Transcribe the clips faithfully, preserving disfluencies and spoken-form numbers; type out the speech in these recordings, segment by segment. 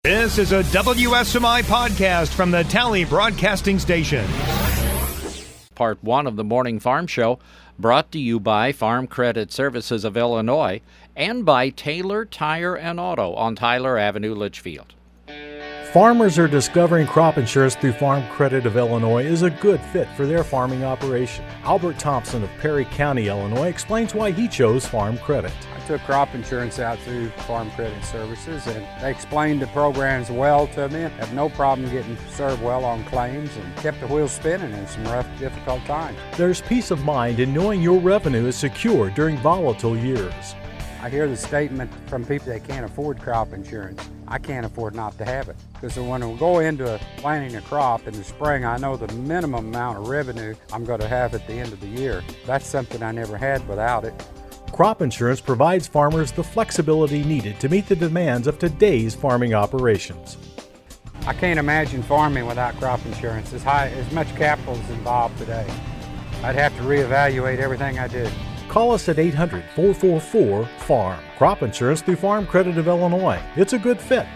This is a W S M I podcast from the Tally Broadcasting Station. Part one of the Morning Farm Show, brought to you by Farm Credit Services of Illinois and by Taylor Tire and Auto on Tyler Avenue, Litchfield. Farmers are discovering crop insurance through Farm Credit of Illinois is a good fit for their farming operation. Albert Thompson of Perry County, Illinois, explains why he chose Farm Credit. I took crop insurance out through Farm Credit Services, and they explained the programs well to me. I have no problem getting served well on claims and kept the wheels spinning in some rough, difficult times. There's peace of mind in knowing your revenue is secure during volatile years. I hear the statement from people that can't afford crop insurance. I can't afford not to have it. Because when we go into planting a crop in the spring, I know the minimum amount of revenue I'm going to have at the end of the year. That's something I never had without it. Crop insurance provides farmers the flexibility needed to meet the demands of today's farming operations. I can't imagine farming without crop insurance. As high, as much capital is involved today. I'd have to reevaluate everything I did. Call us at eight hundred, four four four, farm. Crop insurance through Farm Credit of Illinois. It's a good fit.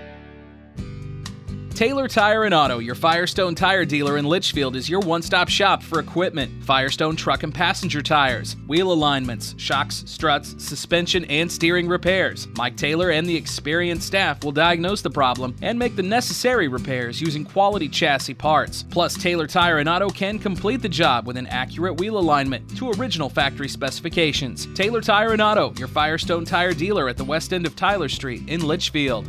Taylor Tire and Auto, your Firestone tire dealer in Litchfield, is your one-stop shop for equipment. Firestone truck and passenger tires, wheel alignments, shocks, struts, suspension, and steering repairs. Mike Taylor and the experienced staff will diagnose the problem and make the necessary repairs using quality chassis parts. Plus, Taylor Tire and Auto can complete the job with an accurate wheel alignment to original factory specifications. Taylor Tire and Auto, your Firestone tire dealer at the west end of Tyler Street in Litchfield.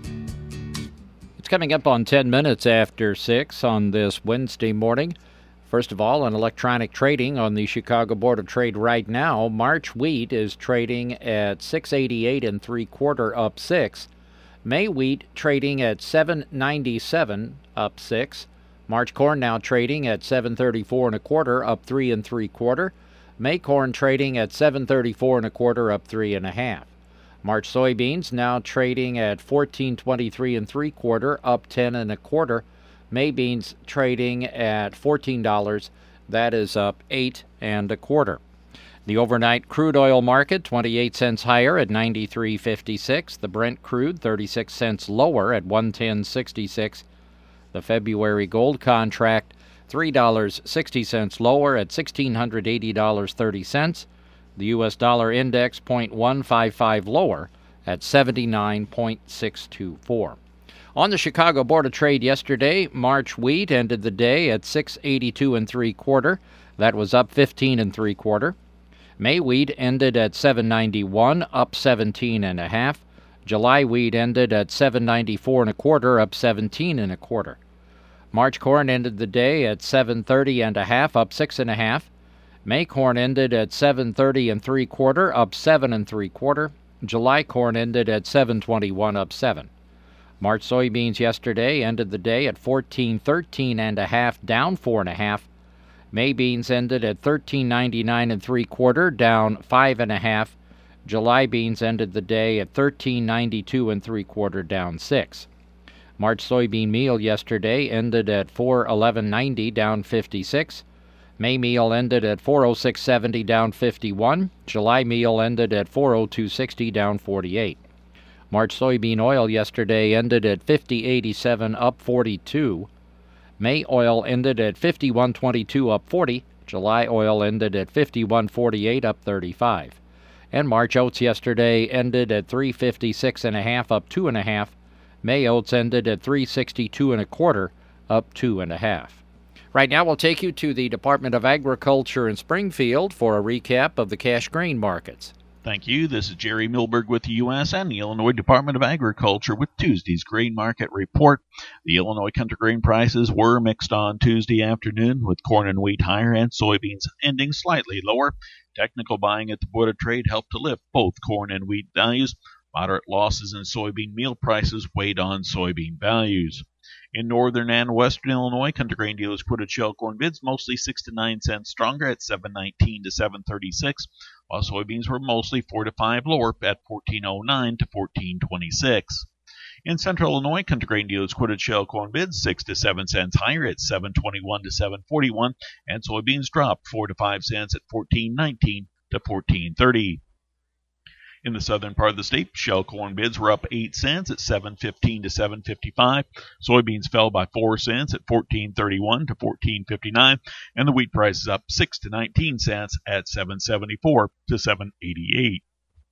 Coming up on ten minutes after six on this Wednesday morning. First of all, on electronic trading on the Chicago Board of Trade right now, March wheat is trading at six eighty-eight and three quarter, up six. May wheat trading at seven ninety-seven, up six. March corn now trading at seven thirty-four and a quarter, up three and three quarter. May corn trading at seven thirty-four and a quarter, up three and a half. March soybeans now trading at fourteen twenty-three and three quarter, up ten and a quarter. May beans trading at fourteen dollars, that is up eight and a quarter. The overnight crude oil market twenty-eight cents higher at ninety-three fifty-six. The Brent crude thirty-six cents lower at one ten sixty-six. The February gold contract three dollars and sixty cents lower at one thousand six hundred eighty dollars and thirty cents. The U S dollar index zero point one five five lower at seventy-nine point six two four. On the Chicago Board of Trade yesterday, March wheat ended the day at six eighty-two and three quarter. That was up fifteen and three quarter. May wheat ended at seven ninety-one, up seventeen and a half. July wheat ended at seven ninety-four and a quarter, up seventeen and a quarter. March corn ended the day at seven thirty and a half, up six and a half. May corn ended at seven thirty and three quarter, up seven and three quarter. July corn ended at seven twenty-one, up seven. March soybeans yesterday ended the day at fourteen thirteen and a half, down four and a half. May beans ended at thirteen ninety-nine and three quarter, down five and a half. July beans ended the day at thirteen ninety-two and three quarter, down six. March soybean meal yesterday ended at four eleven ninety, down fifty-six. May meal ended at four oh six seventy, down fifty-one. July meal ended at four oh two sixty, down forty-eight. March soybean oil yesterday ended at fifty eighty-seven, up forty-two. May oil ended at fifty-one twenty-two, up forty. July oil ended at fifty-one forty-eight, up thirty-five. And March oats yesterday ended at three fifty-six and a half, up two and a half. May oats ended at three sixty-two and a quarter, up two and a half. Right now, we'll take you to the Department of Agriculture in Springfield for a recap of the cash grain markets. Thank you. This is Jerry Milberg with the U S and the Illinois Department of Agriculture with Tuesday's grain market report. The Illinois country grain prices were mixed on Tuesday afternoon, with corn and wheat higher and soybeans ending slightly lower. Technical buying at the Board of Trade helped to lift both corn and wheat values. Moderate losses in soybean meal prices weighed on soybean values. In northern and western Illinois, country grain dealers quoted shell corn bids mostly six to nine cents stronger at seven nineteen to seven thirty-six, while soybeans were mostly four to five lower at fourteen oh nine to fourteen twenty-six. In central Illinois, country grain dealers quoted shell corn bids six to seven cents higher at seven twenty-one to seven forty-one, and soybeans dropped four to five cents at fourteen nineteen to fourteen thirty. In the southern part of the state, shell corn bids were up eight cents at seven fifteen to seven fifty-five. Soybeans fell by four cents at fourteen thirty-one to fourteen fifty-nine, and the wheat price is up six to nineteen cents at seven seventy-four to seven eighty-eight.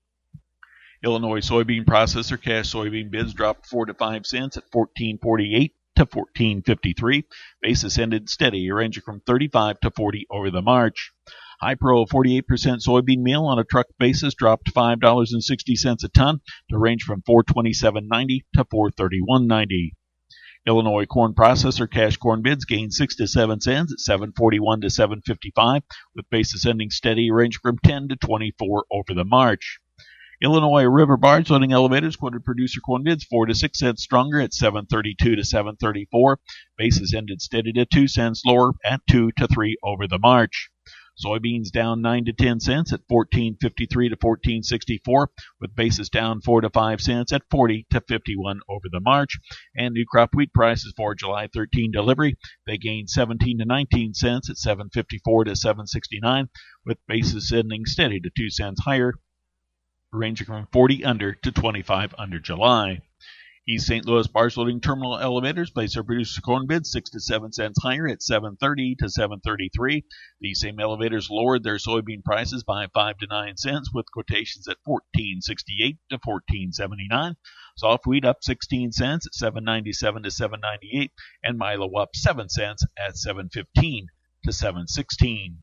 Illinois soybean processor cash soybean bids dropped four to five cents at fourteen forty-eight to fourteen fifty-three. Basis ended steady, ranging from thirty-five to forty over the March. High Pro forty-eight percent soybean meal on a truck basis dropped five dollars and sixty cents a ton to range from four twenty-seven ninety to four thirty-one ninety. Illinois corn processor cash corn bids gained six to seven cents at seven forty-one to seven fifty-five, with basis ending steady, ranging from ten to twenty-four over the March. Illinois river barge loading elevators quoted producer corn bids four to six cents stronger at seven thirty-two to seven thirty-four. Basis ended steady to two cents lower at two to three over the March. Soybeans down nine to ten cents at fourteen fifty-three to fourteen sixty-four, with basis down four to five cents at forty to fifty-one over the March. And new crop wheat prices for July thirteenth delivery, they gained seventeen to nineteen cents at seven fifty-four to seven sixty-nine, with basis ending steady to two cents higher, ranging from forty under to twenty-five under July. East Saint Louis barge loading terminal elevators placed their producer corn bids six to seven cents higher at seven thirty to seven thirty-three. These same elevators lowered their soybean prices by five to nine cents, with quotations at fourteen sixty-eight to fourteen seventy-nine. Soft wheat up sixteen cents at seven ninety-seven to seven ninety-eight, and Milo up seven cents at seven fifteen to seven sixteen.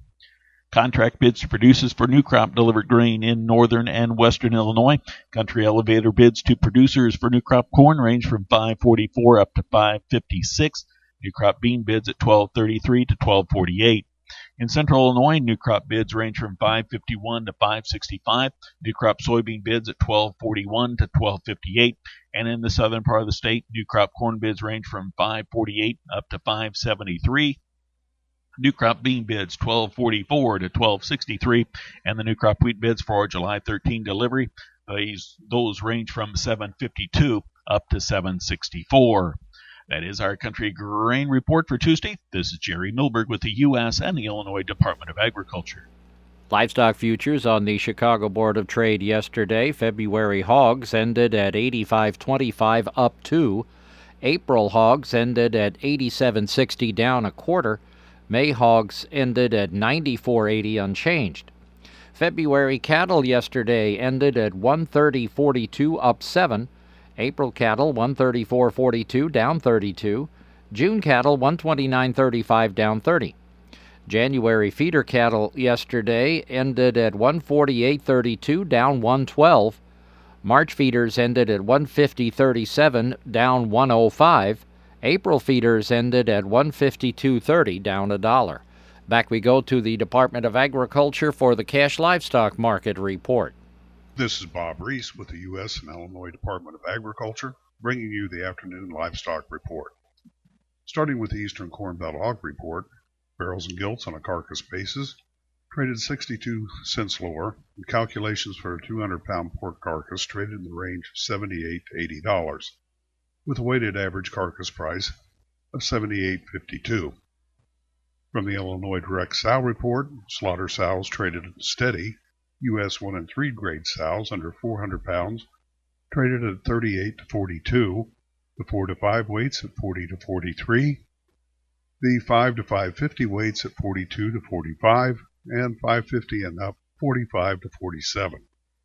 Contract bids to producers for new crop delivered grain in northern and western Illinois. Country elevator bids to producers for new crop corn range from five forty-four up to five fifty-six. New crop bean bids at twelve thirty-three to twelve forty-eight. In central Illinois, new crop bids range from five fifty-one to five sixty-five. New crop soybean bids at twelve forty-one to twelve fifty-eight. And in the southern part of the state, new crop corn bids range from five forty-eight up to five seventy-three. New crop bean bids twelve forty-four to twelve sixty-three, and the new crop wheat bids for July thirteenth delivery, these those range from seven fifty-two up to seven sixty-four. That is our country grain report for Tuesday. This is Jerry Milberg with the U S and the Illinois Department of Agriculture. Livestock futures on the Chicago Board of Trade yesterday. February hogs ended at eighty-five twenty-five up two. April hogs ended at eighty-seven sixty down a quarter. May hogs ended at ninety-four eighty unchanged. February cattle yesterday ended at one thirty forty-two up seven. April cattle one thirty-four forty-two down thirty-two. June cattle one twenty-nine thirty-five down thirty. January feeder cattle yesterday ended at one forty-eight thirty-two down one twelve. March feeders ended at one fifty thirty-seven down one oh five. April feeders ended at one fifty-two thirty, down a dollar. Back we go to the Department of Agriculture for the cash livestock market report. This is Bob Reese with the U S and Illinois Department of Agriculture, bringing you the afternoon livestock report. Starting with the Eastern Corn Belt Hog report, barrels and gilts on a carcass basis traded sixty-two cents lower, and calculations for a two hundred pound pork carcass traded in the range of seventy-eight to eighty dollars. With a weighted average carcass price of seventy-eight fifty-two. From the Illinois Direct Sow Report, slaughter sows traded steady. U S one and three grade sows under four hundred pounds traded at thirty-eight to forty-two. The four to five weights at forty to forty-three. The five to five fifty weights at forty-two to forty-five, and five fifty and up forty-five to forty-seven.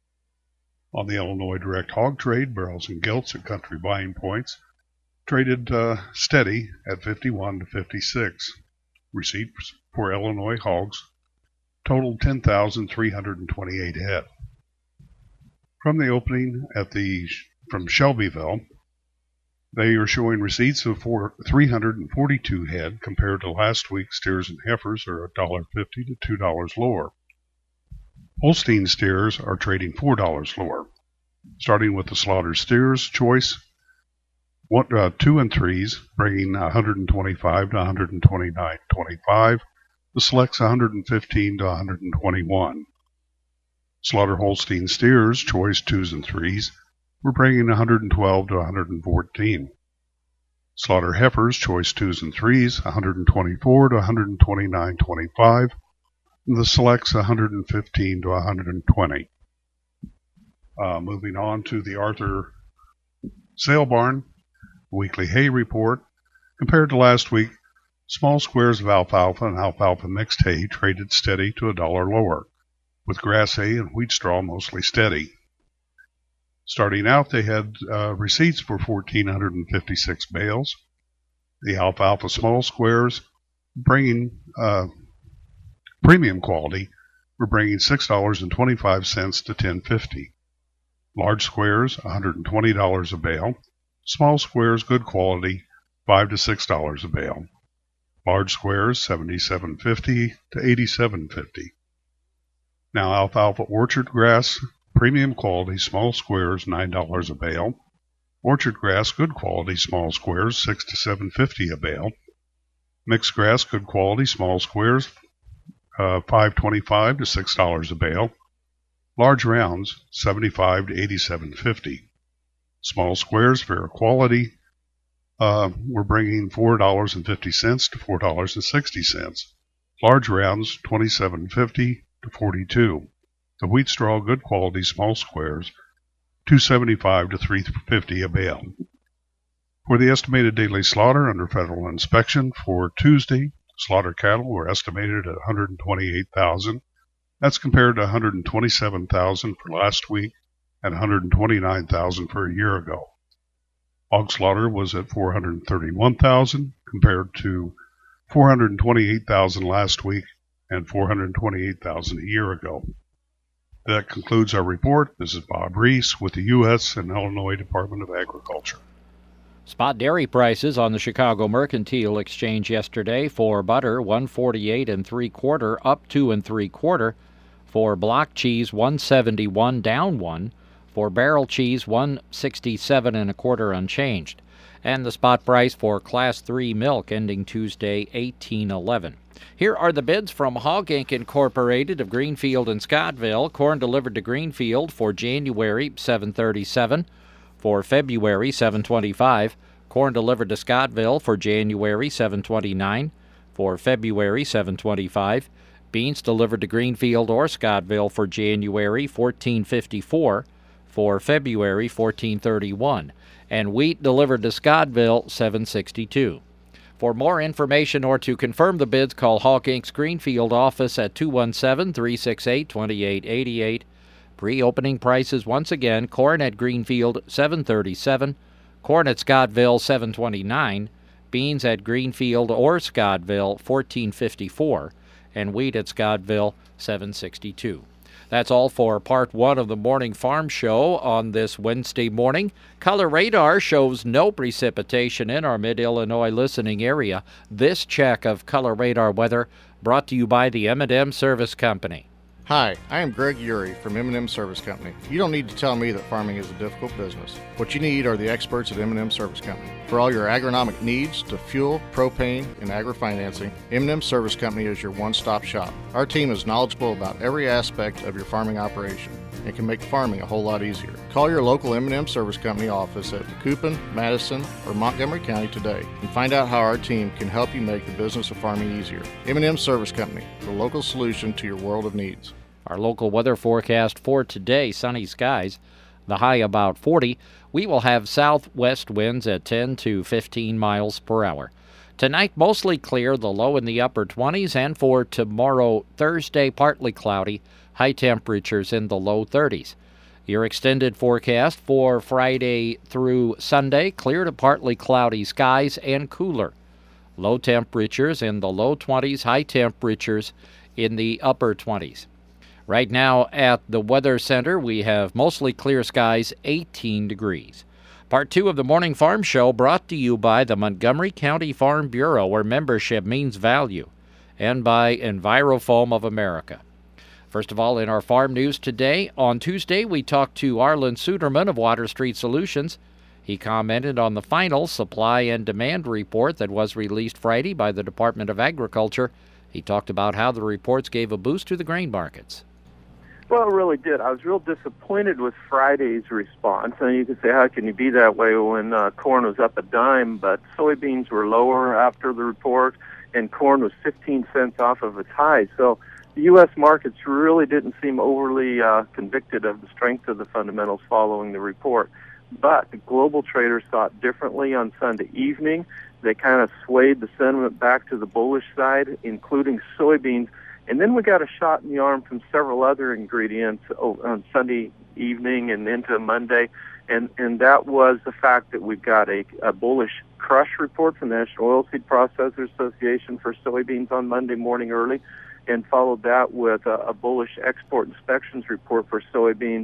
On the Illinois Direct Hog Trade, barrels and gilts at country buying points traded uh, steady at fifty-one to fifty-six. Receipts for Illinois hogs totaled ten thousand three hundred twenty-eight head. From the opening at the from Shelbyville, they are showing receipts of four, three hundred forty-two head compared to last week's steers and heifers are one dollar fifty to two dollars lower. Holstein steers are trading four dollars lower. Starting with the slaughter steers choice, one, uh, two and threes bringing one hundred twenty-five to one hundred twenty-nine twenty-five. The selects one hundred fifteen to one hundred twenty-one. Slaughter Holstein steers choice twos and threes were bringing one hundred twelve to one hundred fourteen. Slaughter heifers choice twos and threes one hundred twenty-four to one hundred twenty-nine twenty-five. The selects one hundred fifteen to one hundred twenty. Uh, moving on to the Arthur Sale Barn weekly hay report. Compared to last week, small squares of alfalfa and alfalfa mixed hay traded steady to a dollar lower, with grass hay and wheat straw mostly steady. Starting out, they had uh, receipts for one thousand four hundred fifty-six bales. The alfalfa small squares, bringing uh, premium quality, were bringing six dollars and twenty-five cents to ten fifty. Large squares, one hundred twenty dollars a bale. Small squares, good quality, five to six dollars a bale. Large squares, seventy-seven fifty to eighty-seven fifty. Now, alfalfa orchard grass, premium quality, small squares, nine dollars a bale. Orchard grass, good quality, small squares, six to seven fifty a bale. Mixed grass, good quality, small squares, uh, five twenty-five to six dollars a bale. Large rounds, seventy-five to eighty-seven fifty. Small squares, fair quality, uh, we're bringing four dollars and fifty cents to four dollars and sixty cents. Large rounds, twenty-seven fifty to forty-two. The wheat straw, good quality, small squares, two seventy-five to three fifty a bale. For the estimated daily slaughter under federal inspection for Tuesday, slaughter cattle were estimated at one hundred twenty-eight thousand. That's compared to one hundred twenty-seven thousand for last week and one hundred twenty-nine thousand for a year ago. Hog slaughter was at four hundred thirty-one thousand compared to four hundred twenty-eight thousand last week and four hundred twenty-eight thousand a year ago. That concludes our report. This is Bob Reese with the U S and Illinois Department of Agriculture. Spot dairy prices on the Chicago Mercantile Exchange yesterday: for butter, one forty-eight and three quarter, up two and three quarter. For block cheese, one seventy-one, down one. For barrel cheese, one sixty-seven and a quarter, unchanged. And the spot price for Class three milk ending Tuesday, eighteen eleven. Here are the bids from Hog Incorporated. Incorporated of Greenfield and Scottville. Corn delivered to Greenfield for January, seven thirty-seven. For February, seven twenty-five. Corn delivered to Scottville for January, seven twenty-nine. For February, seven twenty-five. Beans delivered to Greenfield or Scottville for January, fourteen fifty-four. For February, fourteen thirty-one. And wheat delivered to Scottville, seven sixty-two. For more information or to confirm the bids, call Hawk Incorporated's Greenfield office at two one seven, three six eight, two eight eight eight. Pre-opening prices once again: corn at Greenfield, seven thirty-seven. Corn at Scottville, seven twenty-nine. Beans at Greenfield or Scottville, fourteen fifty-four. And wheat at Scottville, seven sixty-two. That's all for part one of the Morning Farm Show on this Wednesday morning. Color radar shows no precipitation in our mid-Illinois listening area. This check of color radar weather brought to you by the M and M Service Company. Hi, I am Greg Urey from M and M Service Company. You don't need to tell me that farming is a difficult business. What you need are the experts at M and M Service Company. For all your agronomic needs to fuel, propane, and agri-financing, M and M Service Company is your one-stop shop. Our team is knowledgeable about every aspect of your farming operation and can make farming a whole lot easier. Call your local M and M Service Company office at Macoupin, Madison, or Montgomery County today and find out how our team can help you make the business of farming easier. M and M Service Company, the local solution to your world of needs. Our local weather forecast for today: sunny skies, the high about forty. We will have southwest winds at ten to fifteen miles per hour. Tonight, mostly clear, the low in the upper twenties, and for tomorrow, Thursday, partly cloudy, high temperatures in the low thirties. Your extended forecast for Friday through Sunday: clear to partly cloudy skies and cooler. Low temperatures in the low twenties, high temperatures in the upper twenties. Right now at the Weather Center, we have mostly clear skies, eighteen degrees. Part two of the Morning Farm Show brought to you by the Montgomery County Farm Bureau, where membership means value, and by Envirofoam of America. First of all, in our farm news today, on Tuesday, we talked to Arlen Suderman of Water Street Solutions. He commented on the final supply and demand report that was released Friday by the Department of Agriculture. He talked about how the reports gave a boost to the grain markets. Well, it really did. I was real disappointed with Friday's response. And you could say, how can you be that way when uh, corn was up a dime, but soybeans were lower after the report, and corn was fifteen cents off of its high. So the U S markets really didn't seem overly uh, convicted of the strength of the fundamentals following the report. But the global traders thought differently on Sunday evening. They kind of swayed the sentiment back to the bullish side, including soybeans. And then we got a shot in the arm from several other ingredients on Sunday evening and into Monday. And, and that was the fact that we've got a, a bullish crush report from the National Oilseed Processors Association for soybeans on Monday morning early, and followed that with a, a bullish export inspections report for soybeans.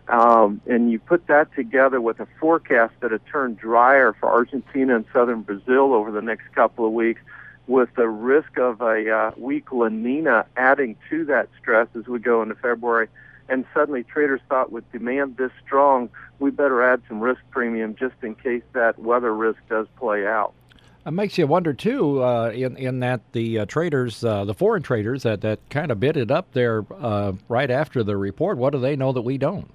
Um, and you put that together with a forecast that had turned drier for Argentina and southern Brazil over the next couple of weeks, with the risk of a uh, weak La Nina adding to that stress as we go into February. And suddenly traders thought, with demand this strong, we better add some risk premium just in case that weather risk does play out. It makes you wonder, too, uh, in, in that the uh, traders, uh, the foreign traders that, that kind of bid it up there uh, right after the report, what do they know that we don't?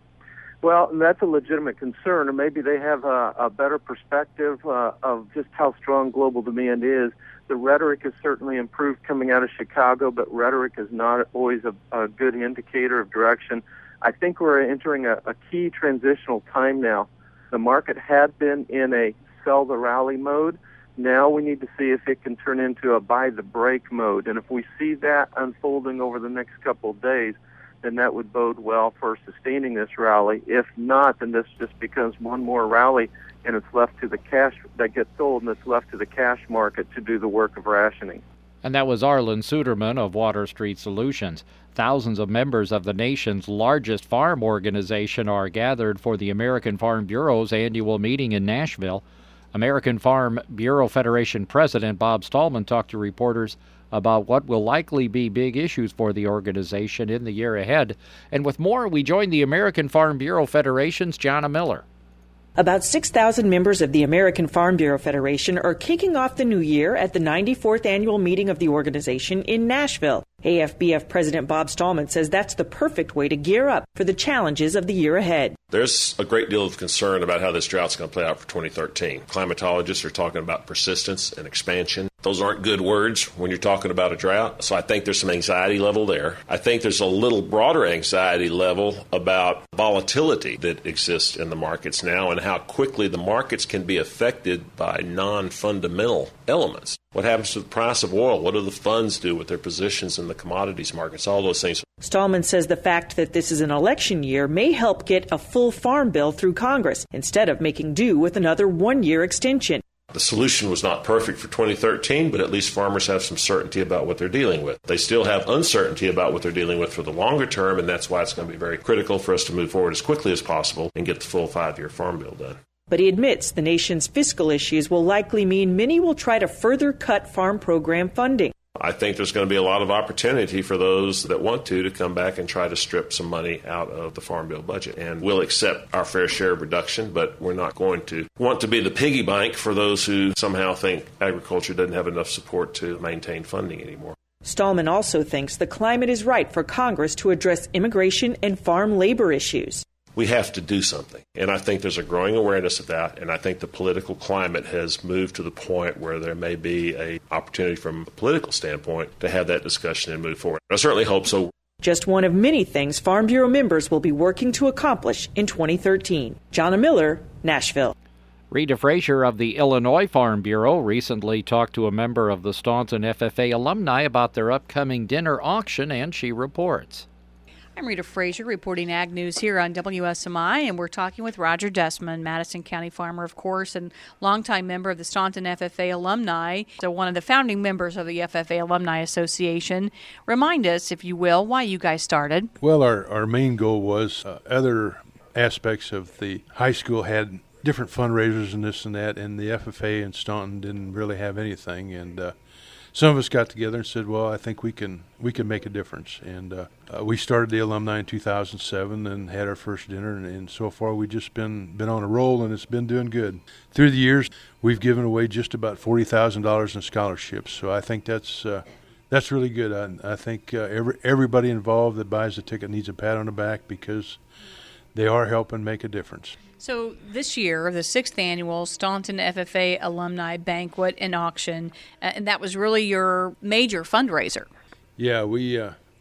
Well, and that's a legitimate concern, or maybe they have a, a better perspective uh, of just how strong global demand is. The rhetoric has certainly improved coming out of Chicago, but rhetoric is not always a, a good indicator of direction. I think we're entering a, a key transitional time now. The market had been in a sell the rally mode. Now we need to see if it can turn into a buy the break mode. And if we see that unfolding over the next couple of days, then that would bode well for sustaining this rally. If not, then this just becomes one more rally, and it's left to the cash that gets sold, and it's left to the cash market to do the work of rationing. And that was Arlen Suderman of Water Street Solutions. Thousands of members of the nation's largest farm organization are gathered for the American Farm Bureau's annual meeting in Nashville. American Farm Bureau Federation President Bob Stallman talked to reporters about what will likely be big issues for the organization in the year ahead. And with more, we join the American Farm Bureau Federation's Jonna Miller. About six thousand members of the American Farm Bureau Federation are kicking off the new year at the ninety-fourth annual meeting of the organization in Nashville. A F B F President Bob Stallman says that's the perfect way to gear up for the challenges of the year ahead. There's a great deal of concern about how this drought's going to play out for twenty thirteen. Climatologists are talking about persistence and expansion. Those aren't good words when you're talking about a drought, so I think there's some anxiety level there. I think there's a little broader anxiety level about volatility that exists in the markets now and how quickly the markets can be affected by non-fundamental elements. What happens to the price of oil? What do the funds do with their positions in the commodities markets? All those things. Stallman says the fact that this is an election year may help get a full farm bill through Congress instead of making do with another one-year extension. The solution was not perfect for twenty thirteen, but at least farmers have some certainty about what they're dealing with. They still have uncertainty about what they're dealing with for the longer term, and that's why it's going to be very critical for us to move forward as quickly as possible and get the full five-year farm bill done. But he admits the nation's fiscal issues will likely mean many will try to further cut farm program funding. I think there's going to be a lot of opportunity for those that want to to come back and try to strip some money out of the Farm Bill budget. And we'll accept our fair share of reduction, but we're not going to want to be the piggy bank for those who somehow think agriculture doesn't have enough support to maintain funding anymore. Stallman also thinks the climate is right for Congress to address immigration and farm labor issues. We have to do something. And I think there's a growing awareness of that. And I think the political climate has moved to the point where there may be an opportunity from a political standpoint to have that discussion and move forward. I certainly hope so. Just one of many things Farm Bureau members will be working to accomplish in twenty thirteen. Jonna Miller, Nashville. Rita Frazier of the Illinois Farm Bureau recently talked to a member of the Staunton F F A alumni about their upcoming dinner auction, and she reports. I'm Rita Frazier reporting Ag News here on W S M I, and we're talking with Roger Desmond, Madison County farmer, of course, and longtime member of the Staunton F F A alumni, so one of the founding members of the F F A Alumni Association. Remind us, if you will, why you guys started. Well, our, our main goal was uh, other aspects of the high school had different fundraisers and this and that, and the F F A in Staunton didn't really have anything, and uh, some of us got together and said, well, I think we can we can make a difference. And uh, uh, we started the alumni in two thousand seven and had our first dinner. And, and so far, we've just been, been on a roll, and it's been doing good. Through the years, we've given away just about forty thousand dollars in scholarships. So I think that's uh, that's really good. I, I think uh, every, everybody involved that buys a ticket needs a pat on the back because they are helping make a difference. So this year, the sixth annual Staunton F F A Alumni Banquet and Auction, uh, and that was really your major fundraiser. Yeah, we uh,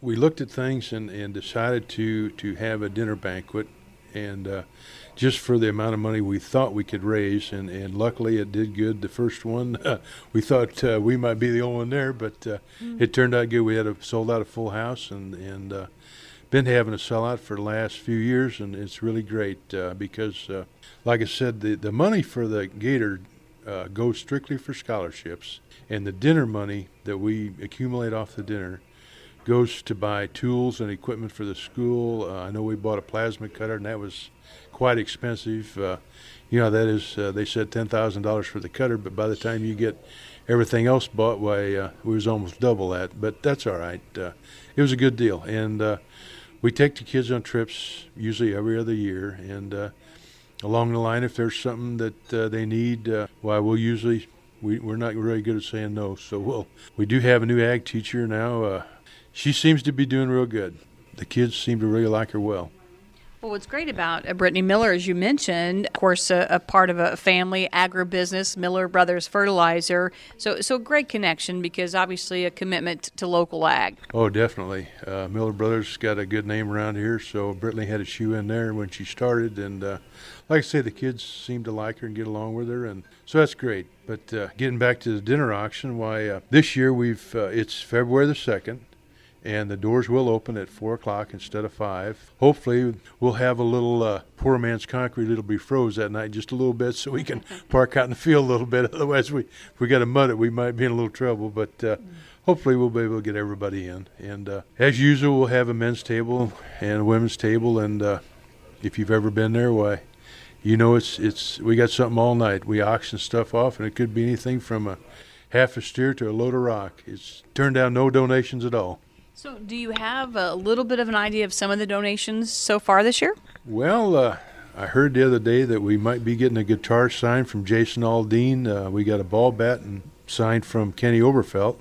we looked at things and, and decided to, to have a dinner banquet, and uh, just for the amount of money we thought we could raise, and, and luckily it did good. The first one, uh, we thought uh, we might be the only one there, but uh, mm. it turned out good. We had a, sold out a full house, and, and uh, been having a sellout for the last few years, and it's really great uh, because, uh, like I said, the, the money for the Gator uh, goes strictly for scholarships, and the dinner money that we accumulate off the dinner goes to buy tools and equipment for the school. Uh, I know we bought a plasma cutter, and that was quite expensive. Uh, you know, that is, uh, they said ten thousand dollars for the cutter, but by the time you get everything else bought, why, uh, it was almost double that. But that's all right. Uh, it was a good deal. And uh, we take the kids on trips usually every other year. And uh, along the line, if there's something that uh, they need, uh, why, we'll usually, we, we're not really good at saying no. So we'll, we do have a new ag teacher now. Uh, she seems to be doing real good. The kids seem to really like her well. Well, what's great about uh, Brittany Miller, as you mentioned, of course, a, a part of a family agribusiness, Miller Brothers Fertilizer. So, so great connection because obviously a commitment to local ag. Oh, definitely. Uh, Miller Brothers got a good name around here, so Brittany had a shoe in there when she started. And uh, like I say, the kids seem to like her and get along with her, and so that's great. But uh, getting back to the dinner auction, why uh, this year we've uh, it's February the second. And the doors will open at four o'clock instead of five. Hopefully, we'll have a little uh, poor man's concrete that'll be froze that night just a little bit so we can park out in the field a little bit. Otherwise, we, if we got to mud it, we might be in a little trouble. But uh, hopefully, we'll be able to get everybody in. And uh, as usual, we'll have a men's table and a women's table. And uh, if you've ever been there, why, you know it's it's we got something all night. We auction stuff off, and it could be anything from a half a steer to a load of rock. It's turned down no donations at all. So do you have a little bit of an idea of some of the donations so far this year? Well, uh, I heard the other day that we might be getting a guitar signed from Jason Aldean. Uh, we got a ball bat and signed from Kenny Oberfelt.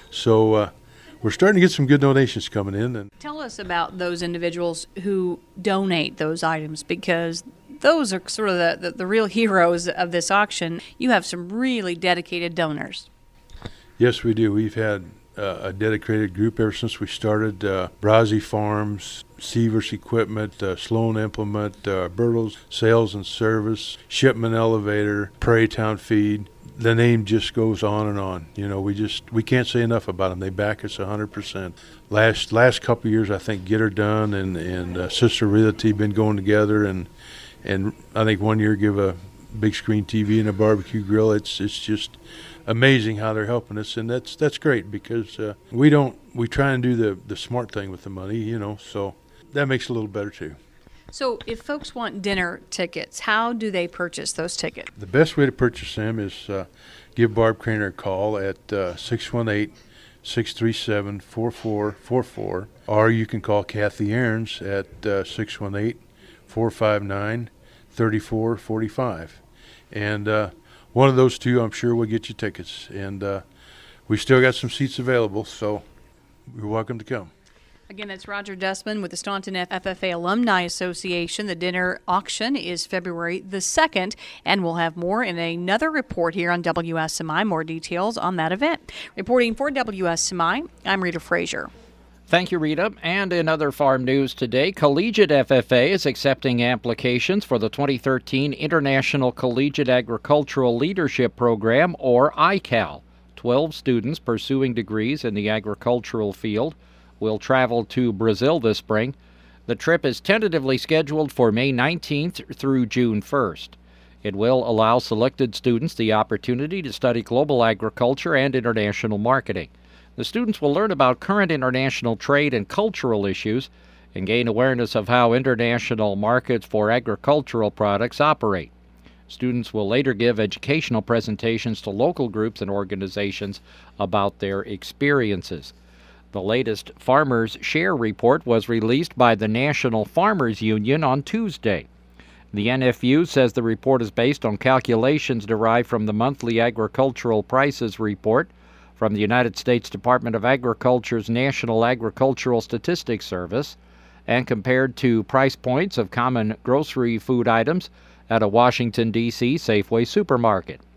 So uh, we're starting to get some good donations coming in. And tell us about those individuals who donate those items, because those are sort of the, the, the real heroes of this auction. You have some really dedicated donors. Yes, we do. We've had Uh, a dedicated group ever since we started. uh, Brazzi Farms, Sievers Equipment, uh, Sloan Implement, uh, Bertles Sales and Service, Shipman Elevator, Prairie Town Feed. The name just goes on and on. You know, we just we can't say enough about them. They back us one hundred percent. Last last couple of years, I think Get Her Done and and uh, Sister Realty been going together, and and I think one year give a big screen T V and a barbecue grill. It's it's just amazing how they're helping us, and that's that's great because uh, we don't we try and do the the smart thing with the money, you know. So that makes it a little better too. So if folks want dinner tickets, how do they purchase those tickets? The best way to purchase them is uh, give Barb Craner a call at uh, six one eight, six three seven, four four four four, or you can call Kathy Aarons at uh, six one eight, four five nine, three four four five. And uh, one of those two, I'm sure, will get you tickets. And uh, we still got some seats available, so you're welcome to come. Again, that's Roger Dustman with the Staunton F F A Alumni Association. The dinner auction is February the second, and we'll have more in another report here on W S M I. More details on that event. Reporting for W S M I, I'm Rita Frazier. Thank you, Rita. And in other farm news today, Collegiate F F A is accepting applications for the twenty thirteen International Collegiate Agricultural Leadership Program, or I C A L. Twelve students pursuing degrees in the agricultural field will travel to Brazil this spring. The trip is tentatively scheduled for May nineteenth through June first. It will allow selected students the opportunity to study global agriculture and international marketing. The students will learn about current international trade and cultural issues and gain awareness of how international markets for agricultural products operate. Students will later give educational presentations to local groups and organizations about their experiences. The latest Farmers Share Report was released by the National Farmers Union on Tuesday. The N F U says the report is based on calculations derived from the monthly agricultural prices report from the United States Department of Agriculture's National Agricultural Statistics Service and compared to price points of common grocery food items at a Washington, D C Safeway supermarket.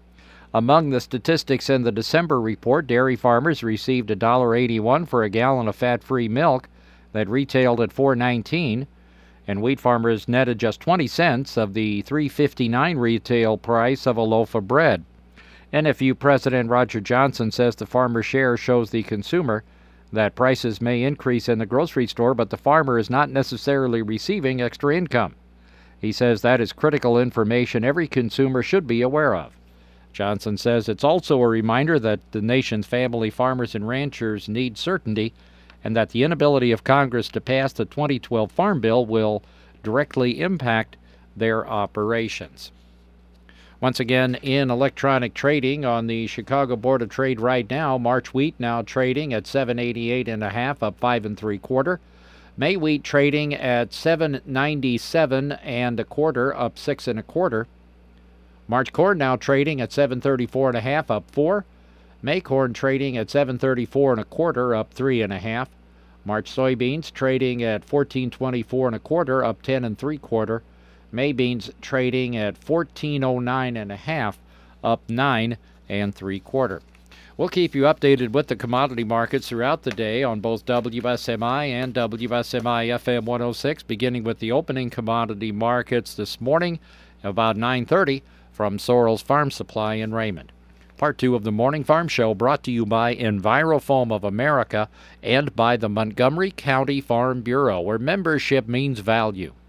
Among the statistics in the December report, dairy farmers received one dollar eighty-one for a gallon of fat-free milk that retailed at four nineteen, and wheat farmers netted just twenty cents of the three fifty-nine retail price of a loaf of bread. N F U President Roger Johnson says the farmer share shows the consumer that prices may increase in the grocery store, but the farmer is not necessarily receiving extra income. He says that is critical information every consumer should be aware of. Johnson says it's also a reminder that the nation's family farmers and ranchers need certainty, and that the inability of Congress to pass the twenty twelve Farm Bill will directly impact their operations. Once again, in electronic trading on the Chicago Board of Trade right now, March wheat now trading at seven eighty-eight and a half, up five and three quarter. May wheat trading at seven ninety-seven and a quarter, up six and a quarter. March corn now trading at seven thirty-four and a half, up four. May corn trading at seven thirty-four and a quarter, up three and a half. March soybeans trading at fourteen twenty-four and a quarter, up ten and three quarter. May beans trading at fourteen oh nine and a half, up nine and three quarter. We'll keep you updated with the commodity markets throughout the day on both W S M I and W S M I F M one oh six, beginning with the opening commodity markets this morning about nine thirty from Sorrell's Farm Supply in Raymond. Part two of the Morning Farm Show brought to you by EnviroFoam of America and by the Montgomery County Farm Bureau, where membership means value.